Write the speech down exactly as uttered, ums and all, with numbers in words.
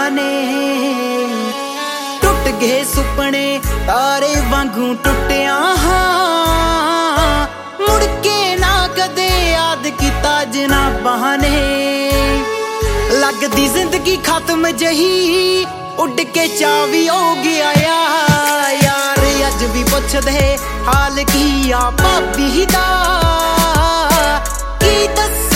बहाने टुट गए सुपने तारे वांगू टुटिया हाँ मुड़ के ना कदे याद किता जना बहाने लगदी जिंदगी खत्म जही उड़ के चावी हो गया यार अज भी पुछदे हाल की आ भाभी दा की दस